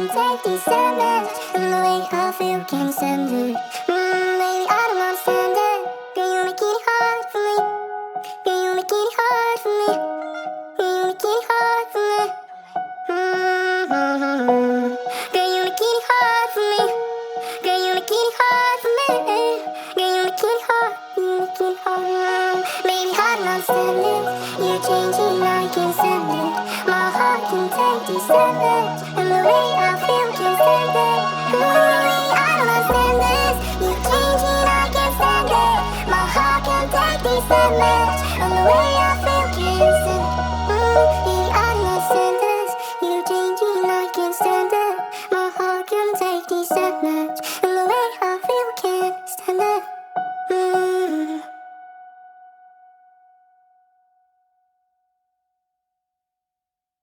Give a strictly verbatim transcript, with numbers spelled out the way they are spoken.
can take this sadness, and the way I feel can't stand it. Mm, baby, I don't understand it. Girl, you make it hard for me. Girl, you make it hard for me. Girl, you make it hard for me. Mm-hmm. Girl, you make it hard for me. Girl, you make it hard for me. Girl, you make it hard. You make it hard. Baby, I don't understand it. You're changing, I can't stand it. My heart can take this sadness, and the way I feel can't stand it. Baby, I don't understand this. You're changing, I can't stand it. My heart can take this sadness, and the way I feel can't stand it. Mm, baby, I don't understand this. You're changing, I can't stand it. My heart can take this sadness.